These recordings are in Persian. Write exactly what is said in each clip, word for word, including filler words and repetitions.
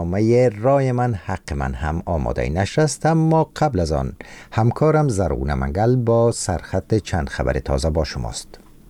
برنامه رای من حق من هم آماده نشر است، اما قبل از آن همکارم زرغونه منگل با سرخط چند خبر تازه با شماست.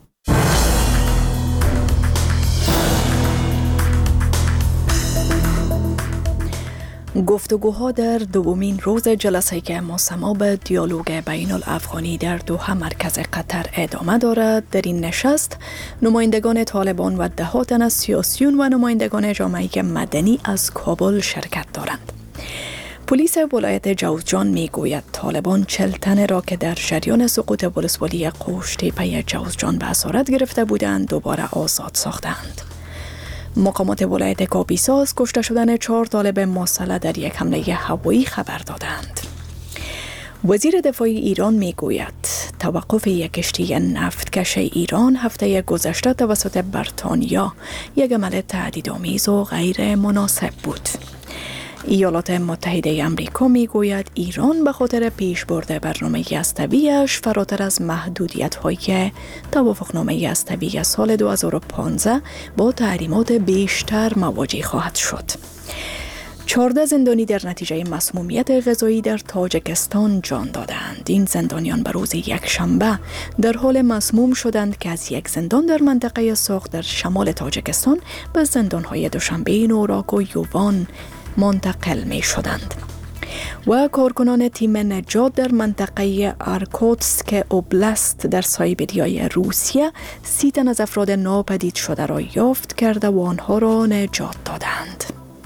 گفتگوها در دومین روز جلسه که مصمم دیالوگ بین الافغانی در دوحه مرکز قطر ادامه دارد، در این نشست نمایندگان طالبان و ده تن از سیاسیون و نمایندگان جامعه مدنی از کابل شرکت دارند. پلیس ولایت جوزجان می گوید طالبان چهل تن را که در جریان سقوط ولسوالی قوشتیپه جوزجان به اسارت گرفته بودند دوباره آزاد ساختند. مقامات ولایت کاپیسا از کشته شدن چهار طالب مسلح در یک حمله هوایی خبر دادند. وزیر دفاع ایران می گوید توقف یک کشتی نفتکش ایران هفته گذشته توسط بریتانیا یک عمل تهدیدآمیز و غیر مناسب بود. ایالات متحده آمریکا می گوید ایران به خاطر پیشبرد برنامه هسته‌ای‌اش فراتر از محدودیت‌های توافقنامه هسته‌ای سال دو هزار و پانزده با تحریمات بیشتر مواجه خواهد شد. چهارده زندانی در نتیجه مسمومیت غذایی در تاجیکستان جان دادند. این زندانیان به روز یکشنبه در حال مسموم شدند که از یک زندان در منطقه ساخ در شمال تاجیکستان به زندان‌های دوشنبه نوراک و یووان منتقل می شدند. و کارکنان تیم نجات در منطقه ارکوتسک اوبلاست در سایبریای روسیه سی تن از افراد ناپدید شده را یافت کرده و آنها را نجات دادند.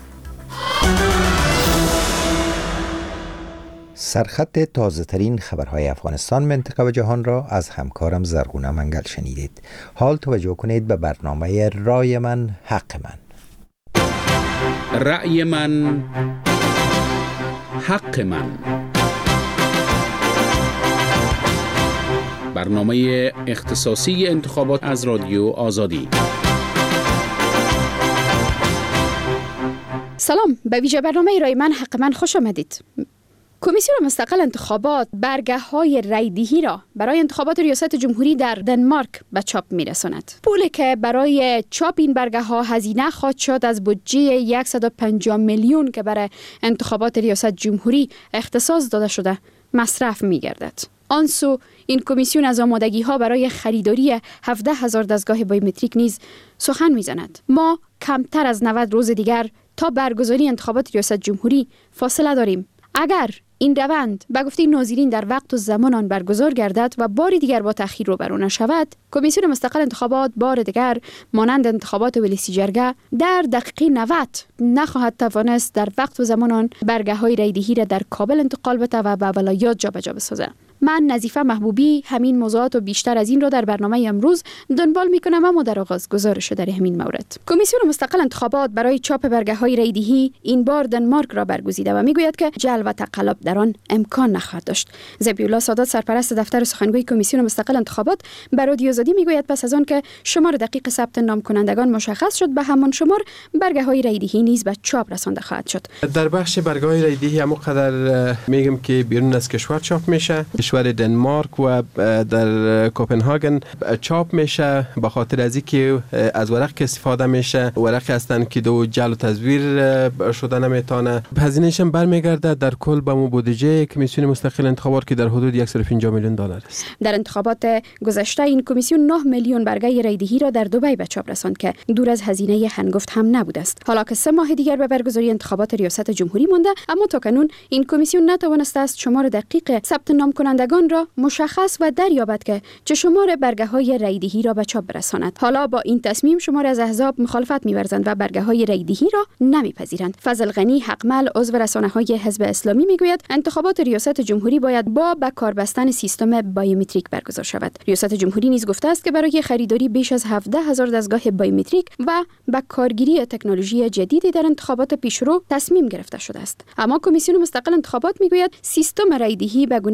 سرخط تازه ترین خبرهای افغانستان، منطقه و جهان را از همکارم زرغونه منگل شنیدید. حال توجه کنید به برنامه رای من حق من. رأی من حق من، برنامه اختصاصی انتخابات از رادیو آزادی. سلام، به ویژه برنامه رای من حق من خوش آمدید. کمیسیون مستقل انتخابات برگه های رایدهی را برای انتخابات ریاست جمهوری در دنمارک به چاپ می‌رساند. پولی که برای چاپ این برگه ها هزینه خواهد شد از بودجه صد و پنجاه میلیون که برای انتخابات ریاست جمهوری اختصاص داده شده مصرف می‌گردد. آنسو این کمیسیون از آمادگی ها برای خریداری هفده هزار دستگاه بایومتریک نیز سخن می‌زند. ما کمتر از نود روز دیگر تا برگزاری انتخابات ریاست جمهوری فاصله داریم. اگر این روند به گفته ناظرین در وقت و زمان آن برگزار گردد و باری دیگر با تأخیر روبرو نشود، کمیسیون مستقل انتخابات بار دیگر مانند انتخابات ولسی جرگه در دقیقه نود نخواهد توانست در وقت و زمان آن برگه های رایدهی را در کابل انتقال بده و به ولایات جابجا بسازد. من نظیفه محبوبی همین موضوعات و بیشتر از این را در برنامه امروز دنبال میکنم، اما در آغاز گزارش در همین مورد. کمیسیون مستقل انتخابات برای چاپ برگه های رایدهی این بار دنمارک را برگزیده و میگوید که جل و تقلب در آن امکان نخواهد داشت. ذبیح‌الله سادات سرپرست دفتر سخنگوی کمیسیون مستقل انتخابات بر رادیو آزادی میگوید پس از آن که شمار دقیق ثبت نام کنندگان مشخص شد، به همان شمار برگه های رایدهی نیز به چاپ رسانده خواهد شد. در بخش برگه های رایدهی هم قدر میگم که بیرون از کشور چاپ میشه، کشور دنمارک و در کوپنهاگن چاپ میشه، به خاطر از اینکه از ورق که استفاده میشه ورقی هستن که دو جعل و تزویر شده نمیتونه. هزینه‌اش هم برمیگرده در کل به بودجه کمیسیون مستقل انتخابات که در حدود صد و پنجاه میلیون دلار است. در انتخابات گذشته این کمیسیون نه میلیون برگه رایدهی را در دبی به چاپ رساند که دور از هزینه هنگفت هم نبوده است. حالا که سه ماه دیگر به برگزاری انتخابات ریاست جمهوری مانده، اما تاکنون این کمیسیون نتوانسته است شمار دقیق ثبت نام کنندگان را مشخص و دریابد که چه شمار برگه های رایدهی را به چاپ برساند. حالا با این تصمیم شمار از احزاب مخالفت می‌ورزند و برگه های رایدهی را نمی‌پذیرند. فضل غنی حقمل عضو رسانه‌های حزب اسلامی میگوید انتخابات ریاست جمهوری باید با به کار بستن سیستم بایومتریک برگزار شود. ریاست جمهوری نیز گفته است که برای خریداری بیش از هفده هزار دستگاه بایومتریک و به کارگیری تکنولوژی جدیدی در انتخابات پیشرو تصمیم گرفته شده است. اما کمیسیون مستقل انتخابات میگوید سیستم رایدهی به گونه کاغذی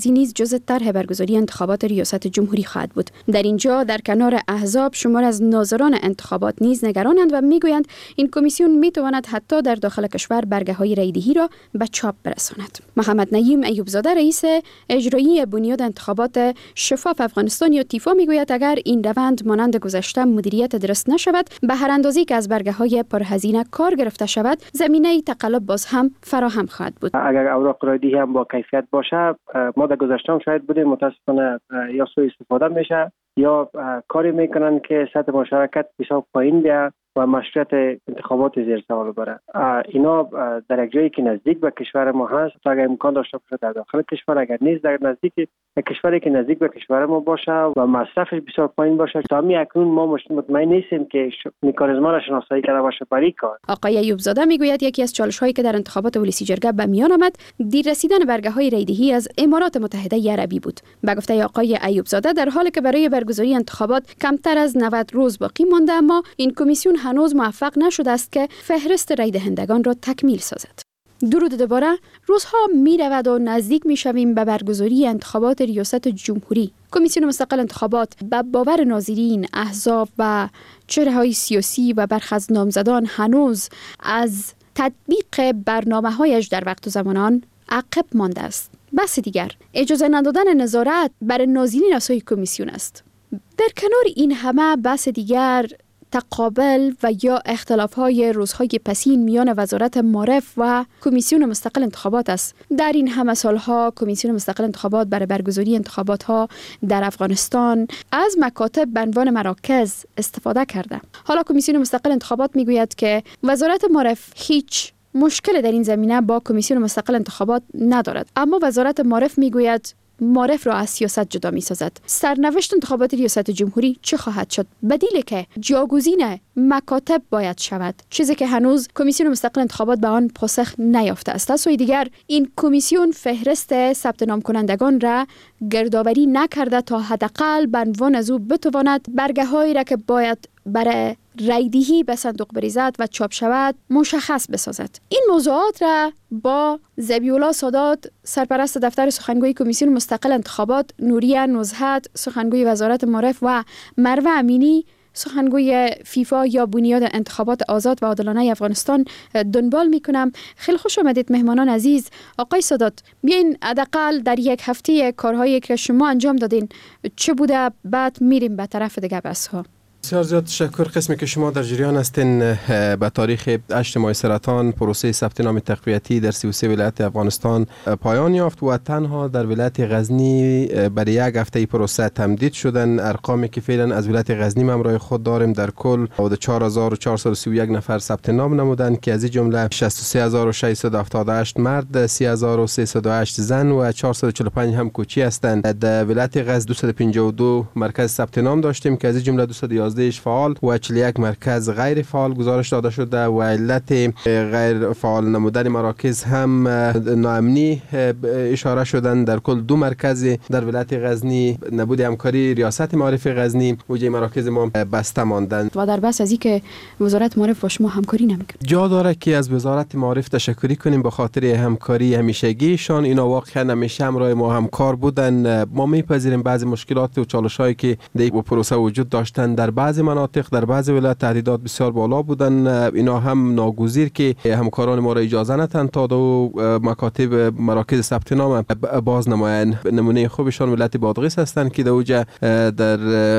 مرکزی نیز جزء طرح برگزاری انتخابات ریاست جمهوری خواهد بود. در اینجا در کنار احزاب شمار از ناظران انتخابات نیز نگرانند و میگویند این کمیسیون میتواند حتی در داخل کشور برگه‌های رای‌دهی را به چاپ برساند. محمد نعیم ایوبزاده رئیس اجرایی بنیاد انتخابات شفاف افغانستان یا تیفا میگوید اگر این روند مانند گذشته مدیریت درست نشود، به هر اندازه‌ای که از برگه‌های پرهزینه کار گرفته شود، زمینه تقلب باز هم فراهم خواهد بود. اگر اوراق رای‌دهی هم با کیفیت باشه، ما در گذشته هم شاید بودیم، متاسفانه یا سوء استفاده میشه یا کاری میکنن که سطح مشارکت بسیار پایین بیاد و مشروعیت انتخابات زیر سوال بره. اینا در یک جایی که نزدیک به کشور ما هست، اگر امکان داشته باشه در داخل کشور، اگر نیست در نزدیک کشوری که نزدیک به کشور ما باشه و مصرفش بسیار پایین باشه. تا می اکنون ما مطمئن نیستیم که مکانیزم‌ها را شناسایی کرده باشه برای کار. آقای ایوبزاده میگوید یکی از چالش‌هایی که در انتخابات ولسی جرگه به میان آمد، دیر رسیدن برگه‌های رای‌دهی از امارات متحده عربی بود. به گفته آقای ایوبزاده در حالی که برای برگزاری انتخابات کمتر از نود روز باقی مانده، اما این کمیسیون هنوز موفق نشده است که فهرست رای دهندگان را تکمیل سازد. درود دوباره، روزها می رود و نزدیک می شویم به برگزاری انتخابات ریاست جمهوری. کمیسیون مستقل انتخابات به باور ناظرین، احزاب و چهره‌های سیاسی و برخی از نامزدان هنوز از تطبیق برنامه‌هایش در وقت و زمان عقب مانده است. بس دیگر اجازه ندادن نظارت بر ناظرین اسای کمیسیون است. در کنار این همه بس دیگر تقابل و یا اختلاف‌های روزهای پسین میان وزارت معارف و کمیسیون مستقل انتخابات است. در این همه سالها کمیسیون مستقل انتخابات برای برگزاری انتخابات‌ها در افغانستان از مکاتب به عنوان مراکز استفاده کرده. حالا کمیسیون مستقل انتخابات میگوید که وزارت معارف هیچ مشکل در این زمینه با کمیسیون مستقل انتخابات ندارد، اما وزارت معارف میگوید معرف را از سیاست جدا می سازد. سرنوشت انتخابات ریاست جمهوری چه خواهد شد؟ بدیل که جاگزین مکاتب باید شود، چیزی که هنوز کمیسیون مستقل انتخابات به آن پاسخ نیافته است. از سوی دیگر این کمیسیون فهرست ثبت نام کنندگان را گردآوری نکرده تا حداقل به عنوان از او بتواند برگه‌هایی را که باید برای رای‌دهی به صندوق بریزد و چاپ شود مشخص بسازد. این موضوعات را با ذبیح‌الله سادات سرپرست دفتر سخنگوی کمیسیون مستقل انتخابات، نوریه نزهت سخنگوی وزارت معارف و مروه امینی سخنگوی فیفا یا بنیاد انتخابات آزاد و عادلانه افغانستان دنبال میکنم. خیلی خوش آمدید مهمانان عزیز. آقای سادات، بیاین حداقل در یک هفته کارهایی که شما انجام دادین چه بوده، بعد میریم به طرف دیگه بحث ها. بسیار زیاد تشکر. قسمی که شما در جریان هستین، به تاریخ هشت ماه سرطان پروسه ثبت نام تقویتی در سی و سه ولایت افغانستان پایان یافت و تنها در ولایت غزنی برای یک هفته پروسه تمدید شدن. ارقامی که فعلا از ولایت غزنی ما همراه خود داریم در کل چهار هزار و چهارصد و سی و یک نفر ثبت نام نمودند که از این جمله شصت و سه هزار و ششصد و هفتاد و هشت مرد، سی هزار و سیصد و هشت زن و چهارصد و چهل و پنج هم کوچی هستند. در ولایت غزنی دویست و پنجاه و دو مرکز ثبت نام داشتیم که از این جمله دویست و یازده فعال و چهل و یک مرکز غیر فعال گزارش داده شده و علت غیر فعال نمودن مراکز هم ناامنی اشاره شدن. در کل دو مرکز در ولایت غزنی نبود همکاری ریاست معارف غزنی و جای مراکز ما بسته ماندند و در بس از اینکه وزارت معارف با شما همکاری نمیکنه. جا داره که از وزارت معارف تشکری کنیم به خاطر همکاری همیشگیشان. اینا واقعا همیشه همراه ما همکار بودن. ما میپذیریم بعضی مشکلات و چالش‌هایی که در پروسه وجود داشتن در بعضی مناطق در بعضی ولایت تهدیدات بسیار بالا بودن. اینا هم ناگزیر که همکاران ما را اجازه ندن تا دو مکاتب مراکز ثبت نام باز نمایند. نمونه خوبشان ولایت بادغیس هستند که دوجا در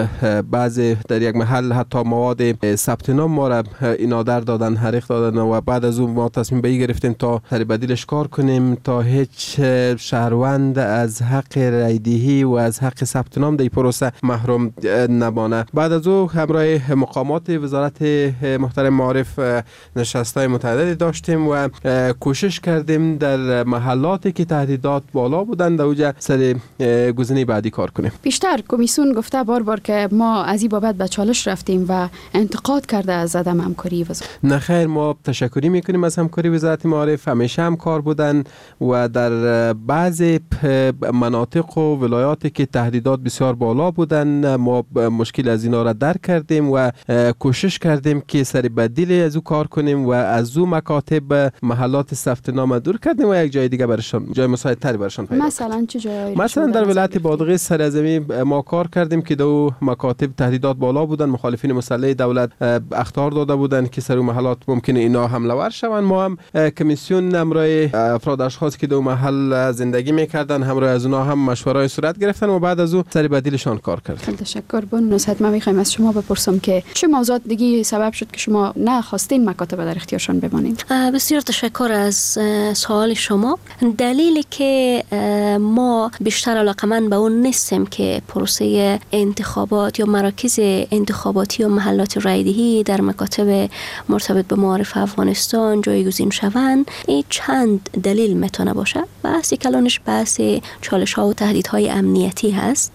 بعضی در یک محل حتی مواد ثبت نام ما را اینا در دادن، حریق دادن و بعد از اون ما تصمیم به این گرفتیم تا سر بدیلش کار کنیم تا هیچ شهروند از حق رای‌دهی و از حق ثبت نام در پروسه محروم نمانه. بعد از او همراه مقامات وزارت محترم معارف نشست‌های متعددی داشتیم و کوشش کردیم در محلاتی که تهدیدات بالا بودند اوجا سر گزینه بعدی کار کنیم. بیشتر کمیسیون گفته بار بار که ما از این بابت به چالش رفتیم و انتقاد کرده از عدم همکاری وزارت. نه خیر، ما تشکری میکنیم از همکاری وزارت معارف. همیشه همکار بودن و در بعضی مناطق و ولایاتی که تهدیدات بسیار بالا بودن ما مشکل از اینا را درک کردیم و کوشش کردیم که سر بدیل از او کار کنیم و از او مکاتب محلات ثبت نام دور کردیم و یک جای دیگه برشان جای مساعدتری برشان پیدا مثلا چه جایی؟ مثلا در ولایت بادغیس سرزمین ما کار کردیم که دو مکاتب تهدیدات بالا بودن، مخالفین مسلح دولت اخطار داده بودن که سر محلات ممکنه اینا حمله ور شوند. ما هم کمیسیون همراه افراد اشخاص که دو محل زندگی میکردن همراه از اونها هم مشورای صورت گرفتن و بعد از او سر بدیلشان کار کردیم. تشکر. بون نصحت ما میخوایم از شما بپرسم که چه موضوعات دیگه سبب شد که شما نخواستین مکاتب در اختیارشان بمانید؟ بسیار تشکر از سوال شما. دلیلی که ما بیشتر علاقمند به اون نیستیم که پروسه انتخابات یا مراکز انتخاباتی و محلات رایدهی در مکاتب مرتبط به معارف افغانستان جایگزین شوند، این چند دلیل میتونه باشه. بحثی کلانش بحث چالش ها و تهدیدهای امنیتی هست.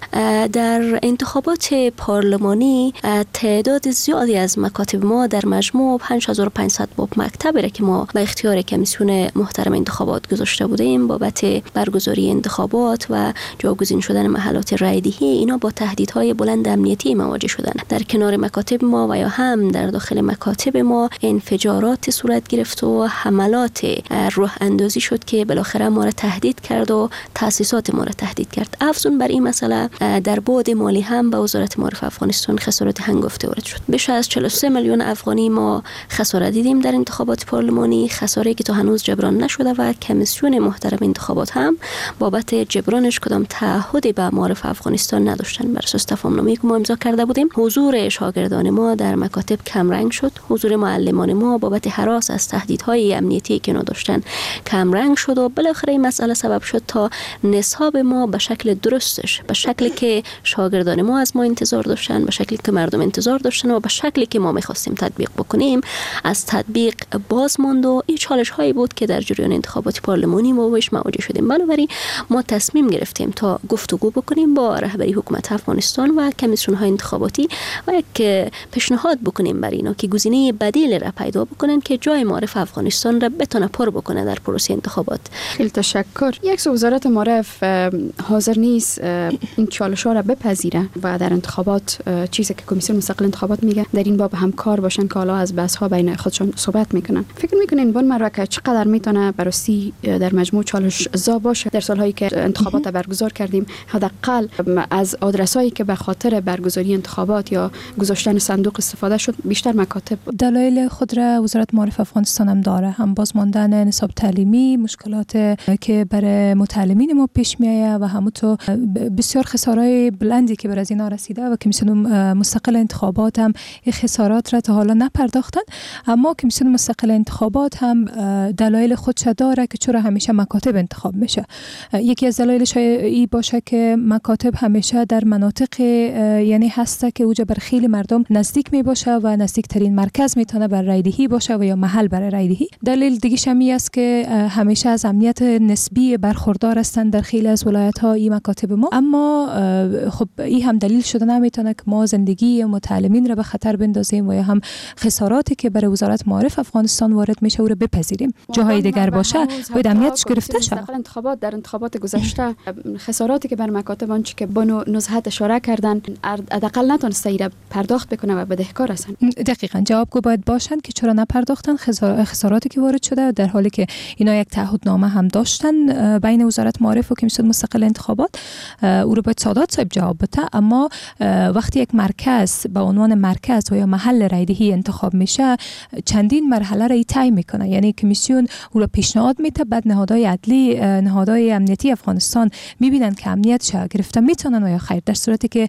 در انتخابات پارلمانی تعداد زیادی از مکاتب ما در مجموع پنج هزار و پانصد باب مکتبی را که ما به اختیار کمیسیون محترم انتخابات گذاشته بودیم بابت برگزاری انتخابات و جایگزین شدن محلات رایدهی، اینا با تهدیدهای بلند امنیتی مواجه شدن. در کنار مکاتب ما و یا هم در داخل مکاتب ما انفجارات صورت گرفت و حملات روح اندازی شد که بالاخره ما را تهدید کرد و تأسیسات ما را تهدید کرد. افزون بر این مسئله در بعد مالی هم به وزارت معارف افغانستان خسارات هنگفته وارد شد. بیش از چهل و سه میلیون افغانی ما خسارت دیدیم در انتخابات پارلمانی، خساره‌ای که تا هنوز جبران نشده و کمیسیون محترم انتخابات هم بابت جبرانش کدام تعهدی به معارف افغانستان نداشتن. بر اساس تفاهم‌نامه‌ای که ما امضا کرده بودیم، حضور شاگردان ما در مکاتب کم رنگ شد، حضور معلمان ما بابت هراس از تهدیدهای امنیتی که نداشتن کم رنگ شد و بالاخره این مسئله سبب شد تا نصاب ما به شکل درستش، به شکلی که شاگردان ما از ما انتظار داشتن، به شکلی که مردم انتظار داشتن و به شکلی که ما می‌خواستیم تطبیق بکنیم از تطبیق باز ماند و این چالش هایی بود که در جریان انتخابات پارلمانی ما باهاش مواجه شدیم. بنابراین ما تصمیم گرفتیم تا گفتگو بکنیم با رهبری حکومت افغانستان و کمیسیون های انتخاباتی و یک پیشنهاد بکنیم برای اینا که گزینه بدیل را پیدا بکنن که جای معارف افغانستان را بتونه پر بکنه در پروسه انتخابات. خیلی تشکر. یک سو وزارت معارف حاضر نیست این چالش ها را بپذیره و در انتخابات چیزی که کمیسیون مستقل انتخابات میگه در این باب همکار باشن که حالا از بحث ها بین خودشون صحبت میکنن. فکر میکنین بون مرکه چقدر میتونه بررسی در مجموع چالش زا باشه در سالهایی که انتخابات برگزار کردیم؟ حداقل از آدرسایی که به خاطر برگزاری انتخابات یا گذاشتن صندوق استفاده شد بیشتر مکاتب. دلایل خود را وزارت معارف افغانستان هم داره، هم بازماندن نصاب تعلیمی، مشکلات که برای متعلمین ما پیش میایه و همونطور بسیار خسارهای بلندی که بر از اینا رسیده و کمیسیون مستقل انتخابات هم این خسارات را تا حالا نپرداختن. اما کمیسیون مستقل انتخابات هم دلایل خودش داره که چرا همیشه مکاتب انتخاب میشه. یکی از دلایلش این باشه که مکاتب همیشه در مناطق یعنی هسته که اوجا بر خیلی مردم نزدیک می باشه و نزدیک ترین مرکز میتونه بر رایدهی باشه و یا محل برای رایدهی. دلیل دیگه شمی است که همیشه از امنیت نسبی برخوردار هستند در خیلی از ولایت ها این مکاتب ما. اما خب این هم دلیل شده نمیتونه که ما زندگی متعلمین را به خطر بندازیم و یا هم خساراتی که برای وزارت معارف افغانستان وارد میشه او را بپذیریم. جاهای دیگر باشه باید امنیتش گرفته شه. مستقل انتخابات در انتخابات گذشته خساراتی که بر مکاتب آنچه که بانو نزهت اشاره کردن حداقل نتونسته ایرا پرداخت بکنه و بدهکار هستن. دقیقاً جوابگو باید باشن که چرا نپرداختن خساراتی که وارد شده، در حالی که اینا یک تعهدنامه هم داشتن بین وزارت معارف و کمیسیون مستقل انتخابات. او رو باید سادات صاحب جواب بده. اما وقتی یک مرکز به عنوان مرکز و یا محل رایدهی انتخاب میشه چندین مرحله را طی میکنه، یعنی کمیسیون او را پیشنهاد میده، بعد نهادهای عدلی نهادهای امنیتی افغانستان میبینن که امنیت چه گرفته میتونن و یا خیر. در صورتی که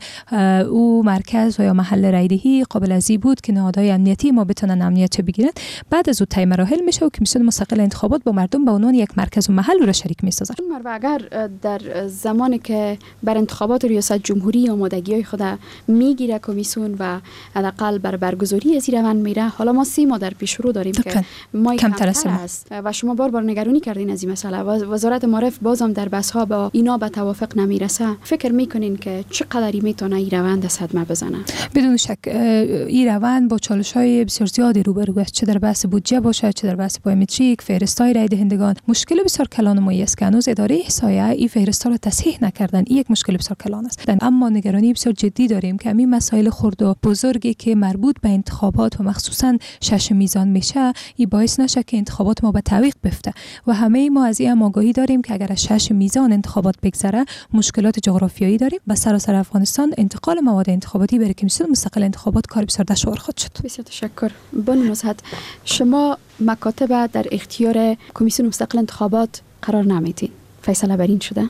او مرکز و یا محل رایدهی قابل ازی بود که نهادهای امنیتی ما بتونن امنیت چه بگیرن، بعد از او طی مراحل میشه و کمیسیون مستقل انتخابات با مردم به عنوان یک مرکز و محل را شریک میسازه. اگر در زمانی که بر انتخابات ریاست جمهوری آمادگی‌های خود میگیره کمیسیون و حداقل بر برگزاری از این روند میره، حالا ما سی ماه در پیش رو داریم که ما کمتر است و شما بار بار نگرانی کردین از این مسئله و وزارت معارف بازم در بحث‌ها با اینا به توافق نمیرسه. فکر میکنین که چقدری میتونه این روند صدمه بزنه؟ بدون شک این روند با چالش‌های بسیار زیادی روبرو است، چه در بحث بودجه باشه، چه در بحث بایومتریک، فهرست‌های رای دهندگان. مشکل بسیار کلان نمایی است که هنوز اداره احصایه این فهرست را تصحیح نکردن. این یک مشکل بسیار کلان است. اما نگرانی بسیار جدی داریم که همین مسائل خرد و بزرگی که مربوط به انتخابات و مخصوصا شش میزان میشه، این باعث نشه که انتخابات ما به تعویق بفته و همه ما از این آگاهی داریم که اگر از شش میزان انتخابات بگذره مشکلات جغرافیایی داریم و سراسر افغانستان انتقال مواد انتخاباتی برای کمیسیون مستقل انتخابات کار بسیار دشوار خواهد شد. بسیار تشکر. بانو نزهت، شما مکاتب در اختیار کمیسیون مستقل انتخابات قرار نمیدین. فیصله بر این شده؟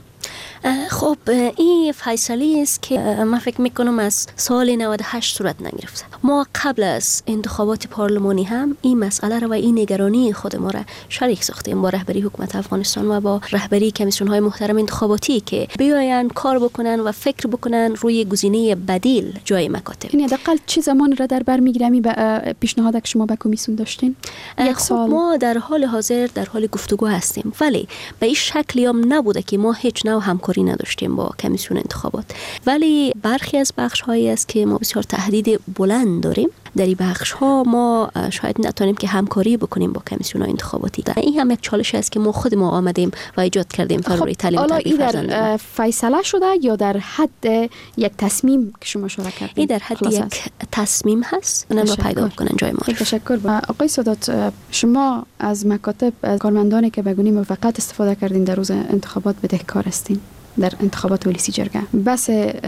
خب این فیصله است که من فکر میکنم از سال نود و هشت صورت نگرفته. ما قبل از انتخابات پارلمانی هم این مسئله را و این نگرانی خود ما را شریک ساختیم با رهبری حکومت افغانستان و با رهبری کمیسیون های محترم انتخاباتی که بیاین کار بکنن و فکر بکنن روی گزینه بدیل جای مکاتب. یعنی حداقل چه زمان را در بر میگیرمی به پیشنهاد که شما به کمیسیون داشتین؟ یک سال. ما در حال حاضر در حال گفتگو هستیم، ولی به این شکلی هم نبوده که ما هیچ نوع همکاری نداشتیم با کمیسیون انتخابات، ولی برخی از بخش هایی است که ما بسیار تهدید بلند داریم. در این بخش ها ما شاید نتونیم که همکاری بکنیم با کمیسیون انتخاباتی. این هم یک چالش است که ما خود ما آمدیم و ایجاد کردیم فراری تعلیم حالا تربیت فرزندان. در فیصله شده یا در حد یک تصمیم که شما شورا کردین؟ این در حد یک هست. تصمیم هست نه با پیدا کنن جای ما. تشکر. آقای سادات، شما از مکاتب از کارمندانی که به گونه موفقیت استفاده کردین در روز انتخابات بدهکار هستین در انتخابات ولیسی جرگه. بس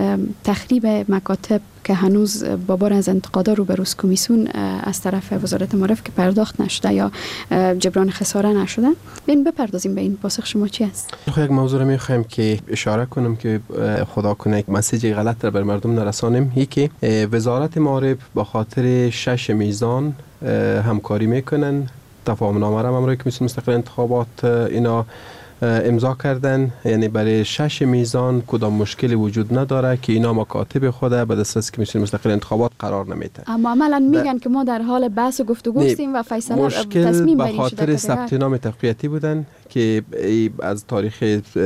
تخریب مکاتب که هنوز با بار از انتقادا رو بروز کمیسیون از طرف وزارت معارف که پرداخت نشده یا جبران خساره نشده، بین بپردازیم به این. پاسخ شما چی است؟ یک موضوع رو میخوایم که اشاره کنم که خدا کنه یک مسیج غلط رو بر مردم نرسانیم. یکی وزارت معارف با خاطر شش میزان همکاری میکنن. تفاهم نامه را امروز کمیسیون مستقل انتخابات اینا امضا کردن، یعنی برای شش میزان کدام مشکلی وجود نداره که اینا مکاتب خود به دسترس کمیسیون مستقل انتخابات قرار نمیده. اما عملا میگن که ما در حال بحث و گفتگو هستیم و فیصله تصمیم به خاطر ثبت نام تقویتی بودن که از تاریخ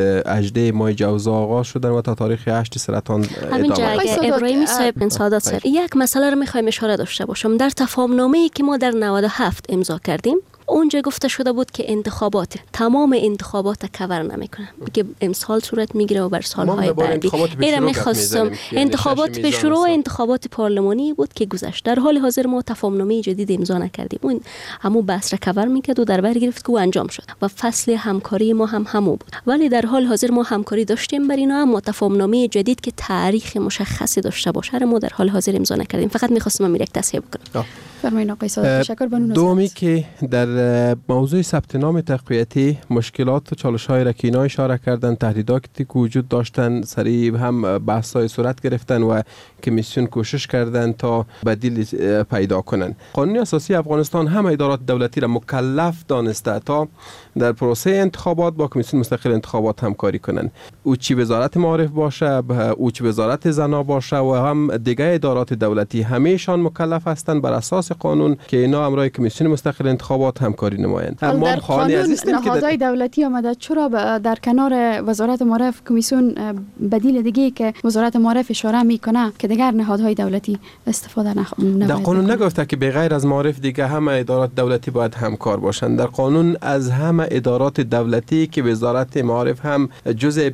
هجده ماه جوزا آغاز شدن و تا تاریخ هشت سرطان همین جای ابراهیمی صاحب سعادت سر یک مسئله رو میخوایم اشاره داشته باشم. در تفاهم نامه‌ای که ما در نود و هفت امضا کردیم اونجا گفته شده بود که انتخابات تمام انتخابات کور نمیکنه، که امسال صورت میگیره و بر سالهای بعدی. اینا میخواستم انتخابات به شروع انتخابات پارلمانی بود که گذشت. در حال حاضر ما تفاهمنامه جدید امضا نکردیم. اون همون بحث را کور میکرد و در بر گرفت که انجام شد و فصل همکاری ما هم همو بود. ولی در حال حاضر ما همکاری داشتیم بر اینا، اما تفاهمنامه جدید که تاریخ مشخصی داشته باشه ما در حال حاضر امضا نکردیم. فقط میخواستم من یک تصحیح بکنم. فرمایید آقای سادات. تشکر. بانو دومی که در موضوع ثبت نام تقویتی مشکلات و چالش‌های را که اینا اشاره کردن، تهدیداتی که وجود داشتن، سری هم بحث‌های صورت گرفتن و کمیسیون کوشش کردن تا بدیل پیدا کنن. قانون اساسی افغانستان هم ادارات دولتی را مکلف دانسته تا در پروسه انتخابات با کمیسیون مستقل انتخابات همکاری کنن. او چی وزارت معارف باشه، او چی وزارت زنا باشه و هم دیگه ادارات دولتی، همه‌شان مکلف هستند بر اساس قانون که اینا امرای کمیسیون مستقل انتخابات همکاری نمایند. اما در قانون نهادهای دولتی آمده، چرا در کنار وزارت معارف کمیسیون بدیل دیگه که وزارت معارف اشاره میکنه که دیگر نهادهای دولتی استفاده نخواهند؟ در قانون نگفته که بغیر از معارف دیگه همه ادارات دولتی باید همکار باشند. در قانون از همه ادارات دولتی که وزارت معارف هم جزء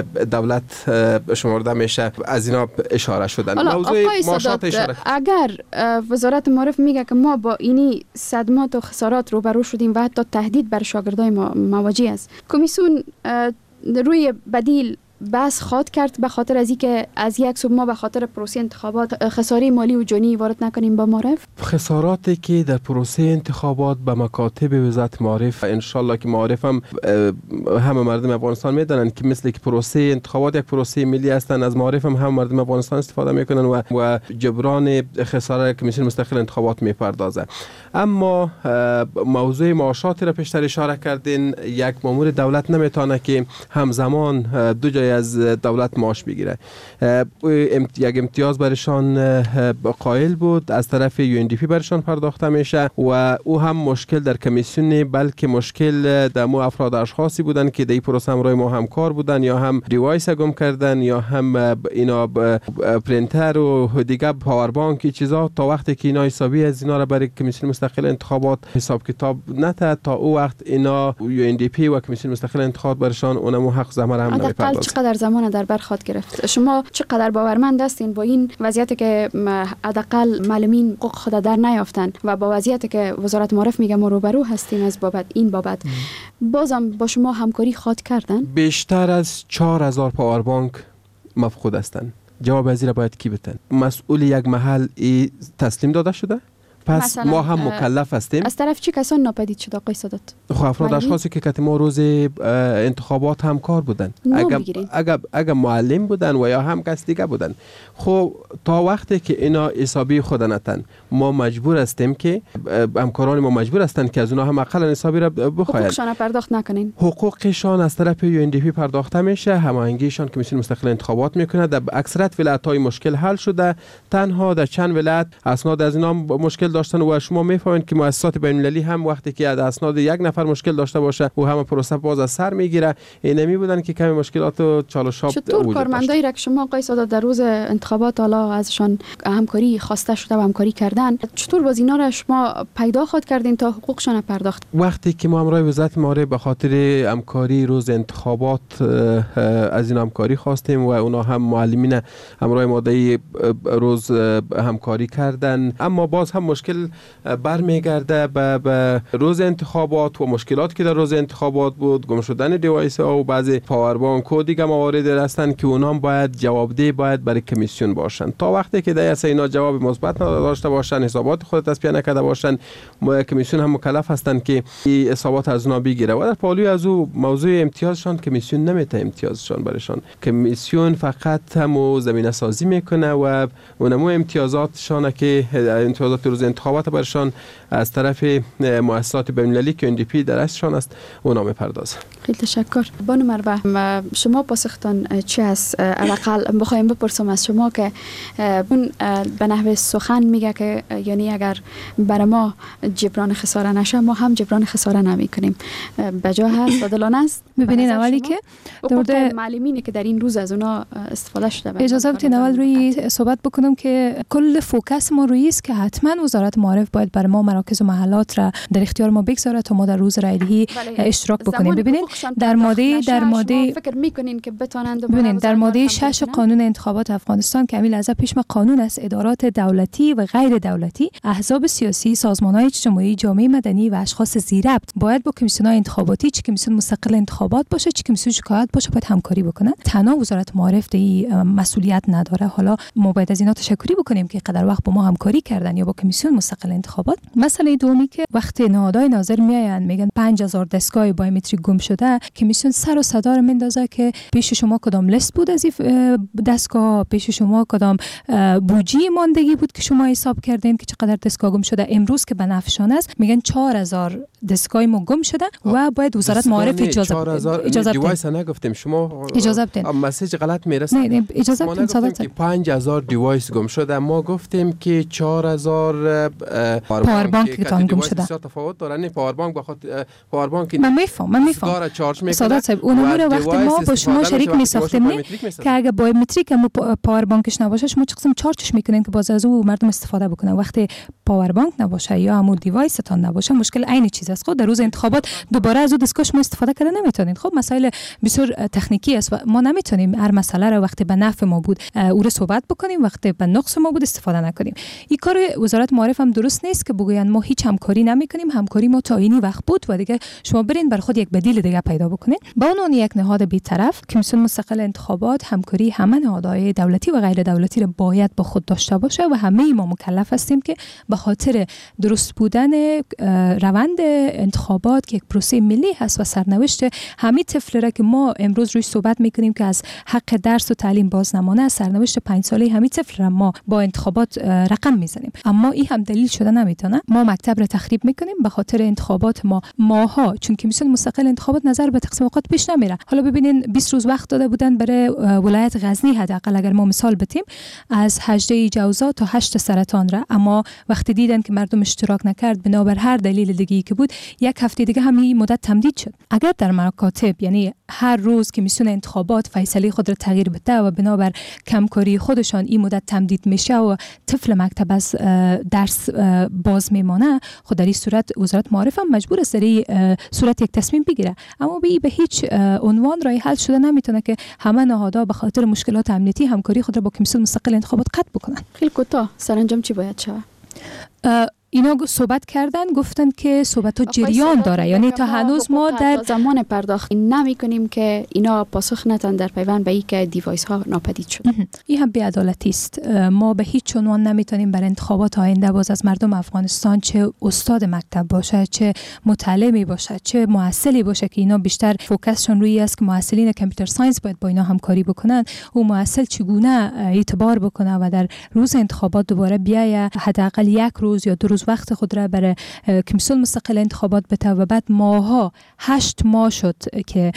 دولت شمرده میشه از اینا اشاره شدن. موضوع ماشات اشاره. اگر وزارت معارف میگه که ما با اینی صدمات و خسارات روبرو شدیم و حتی تهدید بر شاگردای ما مواجه است، کمیسیون روی بدیل بس خواد کرد به خاطر از اینکه از یک سو ما به خاطر پروسه انتخابات خساره مالی و جانی وارد نکنیم با معارف؟ خساراتی که در پروسه انتخابات به مکاتب وزارت معارف، ان شاء الله که معارف هم همه مردم افغانستان میدونن که مثل که پروسه انتخابات یک پروسه ملی هستند، از معارف هم همه مردم افغانستان استفاده میکنن و و جبران خساره کمیسیون مستقل انتخابات میپردازه. اما موضوع معاشات را پیشتر اشاره کردین، یک مامور دولت نمیتونه که همزمان دو جای برای از دولت معاش بگیره. یک امتیاز برشان قائل بود، از طرف یو ان دی پی برشان پرداخته میشه و او هم مشکل در کمیسیون بلکه مشکل در مو افراد اشخاصی بودن که در پروسه همراه ما همکار بودن یا هم دیوایس گم کردن یا هم اینا پرینتر و دیگه پاور بانک چیزا. تا وقتی که اینا حسابی از اینا را برای کمیسیون مستقل انتخابات حساب کتاب نته، تا او وقت اینا یو ان دی پی و کمیسیون مستقل انتخابات برشان اونم حق زمر هم نمیپردازه. چقدر زمان در بر خود گرفت؟ شما چقدر باورمند هستین با این وضعیتی که حداقل معلمین حقوق خود در نیافتن و با وضعیتی که وزارت معارف میگه ما روبرو هستیم از بابت این بابت بازم با شما همکاری خود کردن؟ بیشتر از چهار هزار پاور بانک مفقود هستند. جواب از این باید کی بتن؟ مسئول یک محل ای تسلیم داده شده؟ پس ما هم مکلف هستیم. از طرف چی کسان ناپدید شد آقای سادات؟ خب افراد اشخاصی که کتی ما روز انتخابات همکار بودن، اگر اگر اگر معلم بودن و یا هم کس دیگه بودن، خب تا وقتی که اینا حسابی خود نتن ما مجبور هستیم که همکاران ما مجبور هستند که از اونها هم اقل حسابی را بخواهند. حقوقشان پرداخت نکنین. حقوقشان از طرف یو ان دی پی پرداخته میشه، هماهنگیشان کمیسیون مستقل انتخابات میکنه. در اکثریت ولایت‌های مشکل حل شده، تنها در چند ولایت اسناد از اینا مشکل داشتن و شما میفهمید که مؤسسات بین المللی هم وقتی که از اسناد یک نفر مشکل داشته باشه و همه پروسه باز از سر میگیره. اینمی بودن که کمی مشکلات و چالش‌ها وجود داشت. چطور کارمندایی را که شما آقای سادات در روز انتخابات حالا ازشان همکاری خواسته شده و همکاری کردن، چطور باز اینا را شما پیدا خود کردین تا حقوقشان پرداخت؟ وقتی که ما همراه وزارت معارف به خاطر همکاری روز انتخابات از این همکاری خواستیم و اونا هم معلمین همراه ما در روز همکاری کردن، اما باز هم مشکل برمیگرده به, به روز انتخابات و مشکلات که در روز انتخابات بود، گم شدن دیوایس ها و بعضی پاور بانک و دیگه موارد هستند که اونها باید جوابدهی باید برای کمیسیون باشن. تا وقتی که در اینا جواب مثبت نداشته باشن، حسابات خود تصفیه نکرده باشن، کمیسیون هم مکلف هستند که این حسابات از اونها بگیره و در پالوی از او موضوع امتیازشان کمیسیون نمیته امتیازشان برشان. کمیسیون فقط هم زمینه سازی میکنه و اونمو امتیازاتشان که امتیازات روز انتخابات برشان از طرف مؤسسات بین المللی که ان دی پی در اصلشان است اونا میپردازه. خیلی تشکر. بانو مروه، شما پاسختان چی است؟ حداقل بخوایم بپرسم از شما که اون به نحو سخن میگه که یعنی اگر برای ما جبران خساره نشه ما هم جبران خساره نمیکنیم. بجا هست و دلانه است؟ ببینین اولی که در معلمینی که در این روز از اونا استفاده شده. اجازه بدین اول روی صحبت بکنم که کل فوکس ما روی است که حتما وزارت معارف باید برای ما مراکز و محلات را در اختیار ما بگذاره تا ما در روز رایدهی اشتراک بکنیم. ببینید در ماده در ماده فکر میکنین که بتونند ببینید در ماده شش قانون انتخابات افغانستان که امیل از پیش ما قانون است ادارات دولتی و غیر دولتی، احزاب سیاسی، سازمان‌های اجتماعی، جامعه مدنی و اشخاص ذی‌ربط باید با کمیسیون‌های انتخاباتی، چه کمیسیون مستقل انتخابات باشه چه کمیسیون شکایت باشه باید همکاری بکنن. تنها وزارت معارف دی مسئولیت نداره. حالا ما باید از اینا تشکری بکنیم که قدر وقت با ما همکاری کردن یا با کمیسیون مستقل انتخابات. مسئله دومی که وقتی نهادهای ناظر میآیند میگن پنج هزار دستگاه بایومتریک گم شده، کمیسیون سر و صدا رو میندازه که پیش شما کدام لیست بود از دستگاه، پیش شما کدام بودجه ماندگی بود که شما حساب کردین که چقدر دستگاه گم شده. امروز که بنفشان است میگن چهار هزار دستگاه ما گم شده و باید وزارت معارف اجازه اجازه دیوایس نگفتیم شما اجازه بدین. مسیج غلط میرسه. نه نه اجازه بدین. صادق که پنج هزار دیوایس گم شده، ما گفتیم که چهار هزار پاور بانک که تان گم شده. تفاوت داره. نه پاور بانک بخاطر پاور بانک من میفهم من میفهم صادق صاحب اون امور وقتی ما با شما شریک میساختیم که اگه بایومتریک هم پاور بانکش نباشه شما چه قسم چارجش میکنین که باز از او مردم استفاده بکنن. وقتی پاور بانک نباشه یا همون دیوایس تان نباشه مشکل عین چیز است. خود در روز انتخابات دوباره از او دستگاه شما استفاده کردن نمیتونین. خب مسائل بسیار تکنیکی است و ما نمیتونیم هر مسئله رو وقتی به نفع ما بود او رو صحبت بکنیم، وقتی به نقص ما بود استفاده نکنیم. این کار وزارت معارف هم درست نیست که بگوین ما هیچ همکاری نمیکنیم، همکاری ما تا اینی وقت بود و دیگه شما برین بر خود یک بدیل دیگه پیدا بکنین. با عنوان یک نهاد بی‌طرف کمیسیون مستقل انتخابات همکاری همه نهادهای دولتی و غیر دولتی رو باید با خود داشته باشه و همه ما مکلف هستیم که به خاطر درست بودن روند انتخابات که یک پروسه ملی هست و سرنوشت همین طفل را که ما امروز روی صحبت میکنیم که از حق درس و تعلیم باز نمانه، سرنوشت پنج ساله همین طفل را ما با انتخابات رقم میزنیم. اما این هم دلیل شده نمیتونه. ما مکتب را تخریب میکنیم به خاطر انتخابات ما ماها، چون کمیسیون مستقل انتخابات نظر به تقسیم اوقات پیش نمیره. حالا ببینین بیست روز وقت داده بودن برای ولایت غزنی، حداقل اگر ما مثال بتیم از هجده جوزا تا هشت سرطان را، اما وقتی دیدن که مردم اشتراک نکرد بنابر هر دلیل دیگه‌ای که بود، یک هفته دیگه همین مدت تمدید شد. اگر در مکاتب یعنی هر روز کمیسیون انتخابات فیصله خود را تغییر بده و بنابر کمکاری خودشان این مدت تمدید میشه و طفل مکتب از درس باز میمانه، خود در این صورت وزارت معارف هم مجبور است در این صورت یک تصمیم بگیره. اما به به هیچ عنوان راه حل شده نمیتونه که همه نهادها به خاطر مشکلات امنیتی همکاری خود را با کمیسیون مستقل انتخابات قطع بکنن. خیلی کوتاه سرانجام چی باید شود؟ اینا صحبت کردن، گفتن که صحبت ها جریان داره، یعنی تا هنوز ما در زمان پرداخت نمی کنیم که اینا پاسخ نتن در پیوند به این که دیوایس ها ناپدید شد. این هم بی‌عدالتی است. ما به هیچ عنوان نمیتونیم بر انتخابات آینده باز از مردم افغانستان، چه استاد مکتب باشه، چه متعلمی باشه، چه معسلی باشه که اینا بیشتر فوکسشون روی است که معسلین کامپیوتر ساینس باید با اینا همکاری بکنن، و معسل چگونه اعتبار بکنه و در روز انتخابات دوباره بیایه حداقل یک روز یا دو روز وقت خود را برای کمیسیون مستقل انتخابات بده و بعد ماها هشت ماه شد که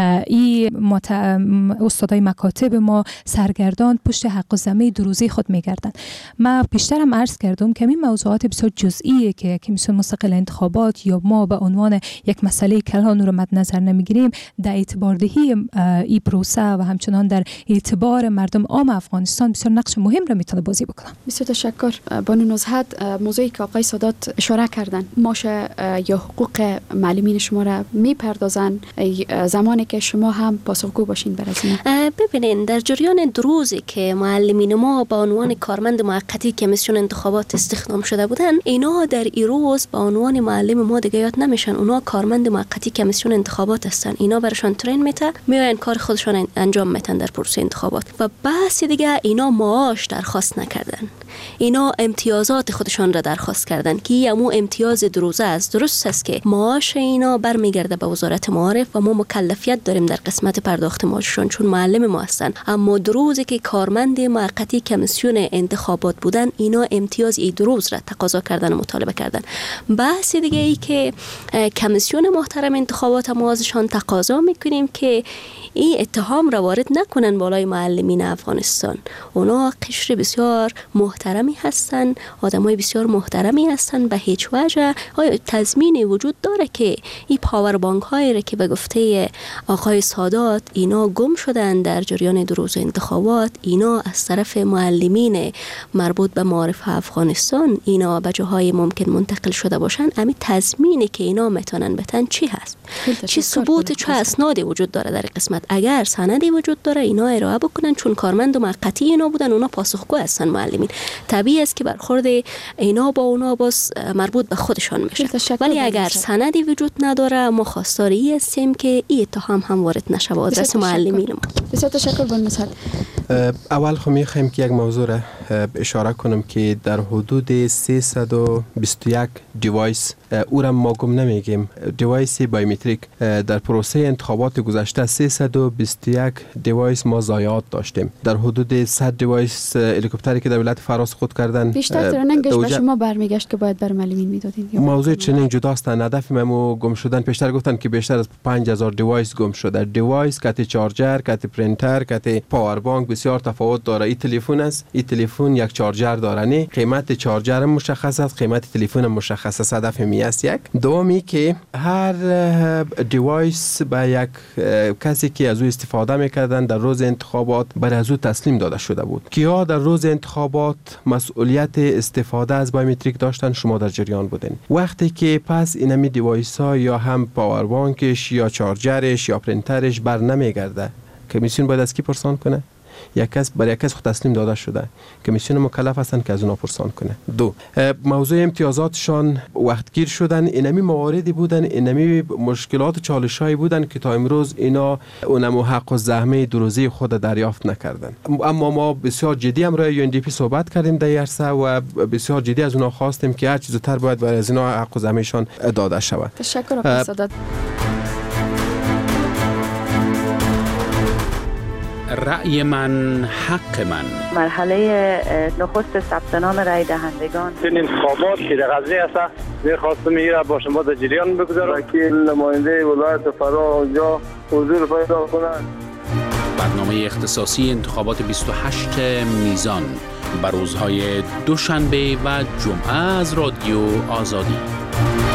این مت... استادای مکاتب ما سرگردان پشت حق و زمه دو روزه خود میگردن. ما بیشترم عرض کردم که این موضوعات بسیار جزئیه که کمیسیون مستقل انتخابات یا ما به عنوان یک مسئله کلان رو مد نظر نمیگیریم، در اعتبار دهی این پروسه و همچنان در اعتبار مردم عام افغانستان بسیار نقش مهم رو میتونه بازی بکنه. بسیار تشکر بانو نزهت. موضوعی که آقای سادات اشاره کردن، ماش یا حقوق معلمین شما را میپردازن زمانی که شما هم پاسخگو باشین برای اینا؟ ببینین در جریان دو روزی که معلمین ما با عنوان کارمند موقتی کمیسیون انتخابات استخدام شده بودن، اینا در این روز با عنوان معلم ما دیگه یاد نمیشن، اونا کارمند موقتی کمیسیون انتخابات هستن. اینا براشون ترین میته، میاین کار خودشون انجام میتن در پروسه انتخابات و بس دیگه اینا معاش درخواست نکردن، اینا امتیازات خودشان را درخواست کردن که یمو امتیاز دروزه است. درست است که معاش اینا برمیگرده به وزارت معارف و ما مکلفیت داریم در قسمت پرداخت معاششون چون معلم ما هستن، اما دروزی که کارمند موقتی کمیسیون انتخابات بودن اینا امتیاز ای دروز را تقاضا کردن و مطالبه کردن. بحث دیگه ای که کمیسیون محترم انتخابات ما ازشان تقاضا میکنیم که این اتهام را وارد نکنن بالای معلمین افغانستان. اونا قشر بسیار محترمی هستن، آدمای بسیار محترمی هستن، به هیچ وجه آیا تضمین وجود داره که این پاور بانک هایی را که به گفته آقای سادات اینا گم شدن در جریان دو روز انتخابات، اینا از طرف معلمین مربوط به معارف افغانستان اینا به جاهای ممکن منتقل شده باشن، امی تضمینی که اینا میتونن بتن چی هست؟ چی ثبوت، چه اسنادی وجود داره در قسمت؟ اگر سندی وجود داره اینا ارائه بکنن، چون کارمند موقتی اینا بودن، اونا پاسخگو هستن معلمین. طبیعی است که برخورد اینا با اونا باز مربوط به خودشان میشه، ولی اگر سندی وجود نداره ما خواستاری هستیم که این اتهام هم وارد نشه به آدرس معلمین ما. بسیار تشکر بان مثال. اول خب میخوایم که یک موضوع را اشاره کنم که در حدود سیصد و بیست و یک دیوایس، او را ما گم نمیگیم، دیوایس بایومتریک در پروسه انتخابات گذشته سیصد و بیست و یک دیوایس ما ضایعات داشتیم. در حدود صد دیوایس هلیکوپتری که در ولایت فاراس خود کردن، بیشتر ترنینگش به شما برمیگشت که باید بر معلمین میدادین. موضوع ترنینگ جداست. هدف ممو گم شدن پیشتر گفتن که بیشتر از پنج هزار دیوایس گم شده. دیوایس کت چارجر، کت پرینتر، کت پاور بانک بسیار تفاوت داره. این تلفن است، این تلفن یک چارجر داره، نه قیمت چارجر مشخص است، قیمت تلفن مشخص است. هدف می است یک دومی که هر دیوایس به یک کسی که از او استفاده میکردن در روز انتخابات برای از او تسلیم داده شده بود. کیا در روز انتخابات مسئولیت استفاده از بایومتریک داشتن؟ شما در جریان بودین. وقتی که پس اینمی دیوایس ها یا هم پاور بانکش یا چارجرش یا پرینترش بر نمیگرده، کمیسیون باید از کی پرسان کنه؟ یک کس برای یک کس خود تسلیم داده شده، کمیسیون مکلف هستن که از اونا پرسان کنه. دو، موضوع امتیازاتشان وقتگیر شدن. اینمی مواردی بودن، اینمی مشکلات و چالشایی بودن که تا امروز اینا اونمو حق و زحمه دو روزه خود دریافت نکردن. اما ما بسیار جدی هم روی یو ان دی پی صحبت کردیم در عرصه و بسیار جدی از اونا خواستیم که هر چیز زودتر باید برای از اینا حق و زحمهشان داده شود. تشکر آقای سادات. رأی من حق من. مرحله نخست ثبت نام رای دهندگان. این انتخابات که در قضیه است می‌خواستم میره با شما در جریان بگذارم. وکیل نماینده ولایت فرا اونجا حضور پیدا کنند. برنامه اختصاصی انتخابات بیست و هشتم میزان بر روزهای دوشنبه و جمعه از رادیو آزادی.